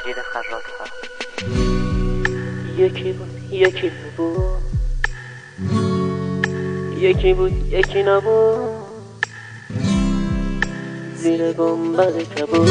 مجید خراط‌فر. یکی بود یکی نبود، یکی بود یکی نبود، زیر گنبد کبود.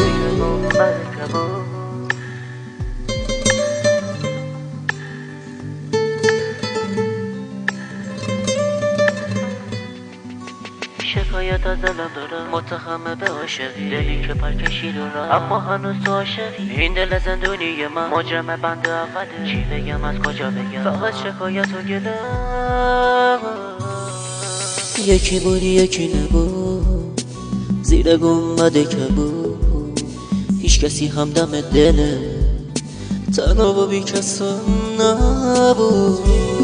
شکایت از دلم دارم، متخمه به عاشقی، دلی که پر کشید و رفت اما هنوز تو عاشقی. این دل زندونی من مجرم بند اوله، چی بگم از کجا بگم، فقط شکایت و گلم. یکی بود یکی نبود، زیر گنبد کبود، هیچ کسی همدم دله، تنها و بی کسا نبود.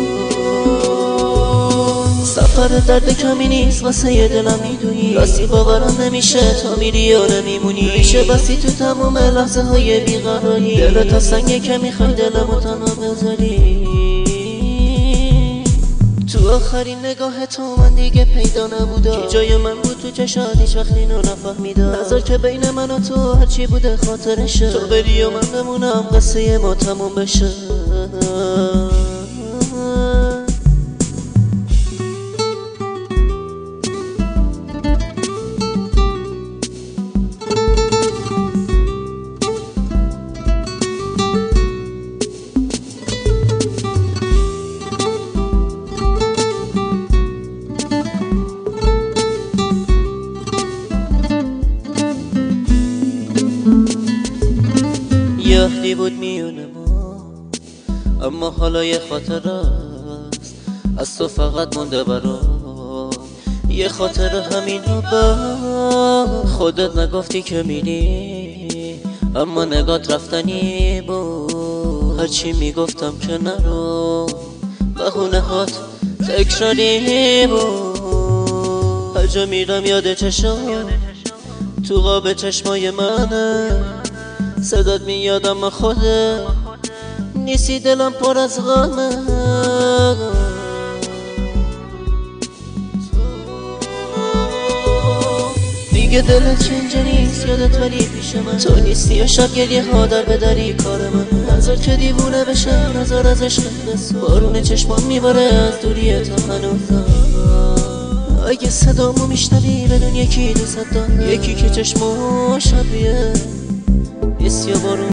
سفر درد کمی نیست واسه یه دلم، میدونی راستی باورم نمیشه تا میری یا نمیمونی. میشه بسی تو تمام لحظه های بیقراری، دلت تا سنگه که میخوای دلمو تنها بذاری. تو آخرین نگاه تو من دیگه پیدا نبودا، کی جای من بود تو چشات هیچ وقت اینو نفهمیدم. نظر که بین من و تو هرچی بوده خاطرشه، تو بری و من بمونم قصه ما تموم بشه. یه عهدی بود میونه ما، اما حالا یه خاطر است از تو فقط مونده برام. یه خاطر همینو با خودت نگفتی که میری، اما نگات رفتنی بود. هرچی میگفتم که نرو، بهونه هات تکراری بود. هر جا میرم یاد چشم تو قاب چشمای منه، صدات میاد اما خودت نیستی، دلم پر از غمه. دیگه دلت اینجا نیست، یادت ولی پیش من تو نیستی. یا شب گریه ها در بدری کار من، نظر که دیوونه بشه، نظر از عشق بسو. بارون چشمان میباره از دوری تو هنوزم. اگه صدامو میشنوی بدون یکی دوست دارم، یکی که چشمو شبیه یا بارون